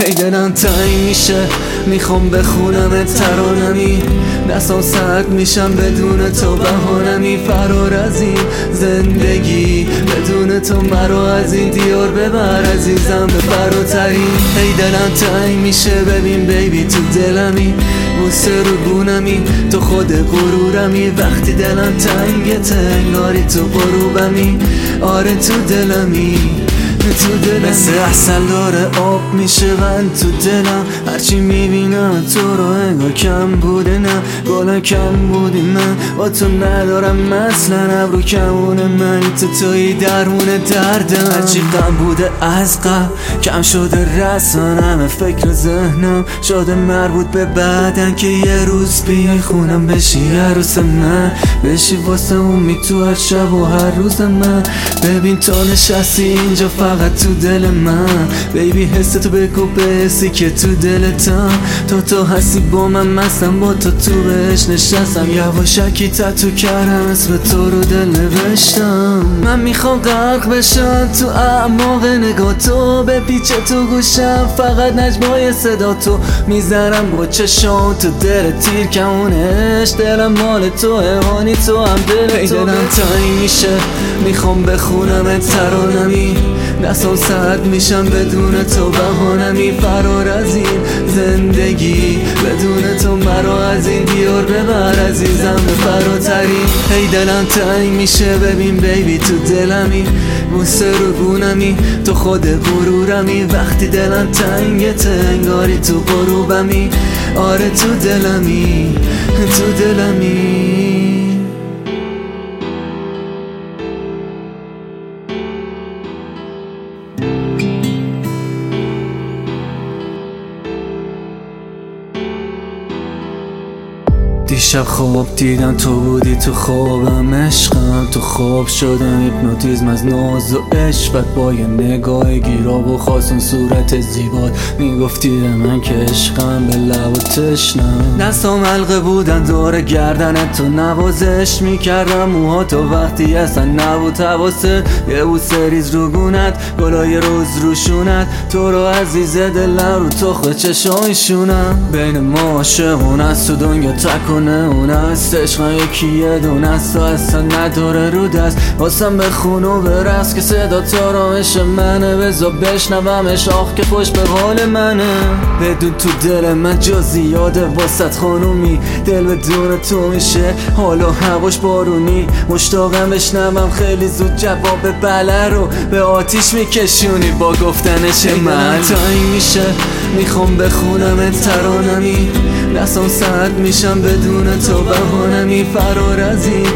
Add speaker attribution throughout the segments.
Speaker 1: هی دلم تنگ میشه میخوام بخونم ترانمی، دستام سرد میشم بدون تو بهانمی. فرار از این زندگی بدون تو مرا از این دیار ببر عزیزم به فراترین. هی دلم تنگ میشه ببین بیبی تو دلمی، بوسه رو گونمی تو خود غرورمی. وقتی دلم تنگه انگاری تو غروبمی، آره تو دلمی تو دلم. مثل اصل داره آب میشه من تو دلم، هرچی میبینم تو رو انگار کم بوده. نه گلا کم بودی من با تو ندارم اصلا، ابرو کمونه من تو توی درمون دردم. هرچی غم بوده از قبل کم شده رسانم، فکر ذهنم شده مربوط به بعدن که یه روز بیای خونم بشی عروس من، بشی واسه امی تو هر شب و هر روز من. ببین تو نشستی اینجا فقط تو دل من، بیبی حس تو بگو به حسی که تو دلتم. تو هستی با من مستم با تو بهش نشستم، یواشکی تتو کردم اسم تو رو دل نوشتم. من میخوام غرق بشم تو اعماق نگاه تو، به پیچ تو گوشم فقط نجمای صدا تو میزنم با چشام تو دل تیر کمونش. دلم مال تو هانی تو هم دل تو. دلم تنگ میشه میخوام بخونم ترانمی، دستام سرد میشم بدون تو بهانمی. فرار از این زندگی بدون تو مرا از این دیار ببر عزیزم به فراترین. هی دلم تنگ میشه ببین بیبی تو دلمی، بوسه رو گونمی تو خود غرورمی. وقتی دلم تنگه انگاری تو غروبمی، آره تو دلمی تو دلمی. دیشب خواب دیدم تو بودی تو خوابم، عشقم تو خواب شدم هیپنوتیزم از ناز و عشقت. با یه نگاه گیراب و خواستم صورت زیبات میگفتی به من که عشقم به لب و تشنم. دستام حلقه بودن دور گردنت تو نوازش میکردم، موها تو وقتی اصلا نبود حواست. یه بوسه ریز رو گونت گلای روز روشونت، تو رو عزیز دلم رو تخم چشایشونم. بین ما عاشقون است تو دنیا تکونه اون است، عشقم یکیه دونه است و اصلا نداره رو دست. واسم بخون و برس که صدا تا رامش منه، بزا بشنومش آخ که خوش به حال منه. بدون تو دل من جا زیاده واسط خانومی، دل بدون تو میشه حالا هواش بارونی. مشتاقم بشنوم خیلی زود جواب بله رو به آتیش میکشونی با گفتنش من. تنگ میشه میخوام بخونم ترانمی، دستام سرد میشم بدون تو بهانمی. فرار از این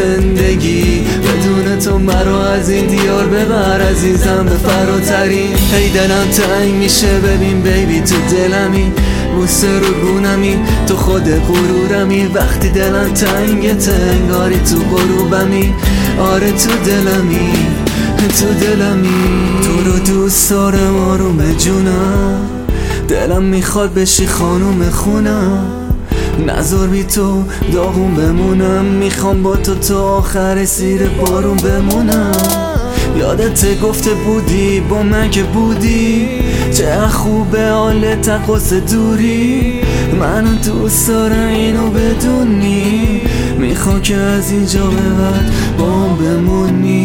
Speaker 1: زندگی بدون تو مرا از این دیار ببر عزیزم به فراترین. هی دلم تنگ میشه ببین بیبی تو دلمی، بوسه رو گونمی تو خود غرورمی. وقتی دلم تنگه انگاری تو غروبمی، آره تو دلمی تو دلمی. تو رو دوست دارم آروم جونم، دلم میخواد بشی خانوم خونم. نذار بی تو داغون بمونم، میخوام با تو تا آخر زیر بارون بمونم. یادت گفته بودی با من که بودی چه خوبه حالت قصد دوری. من دوست دارم اینو بدونی، میخوام که از اینجا به بعد با هم بمونی.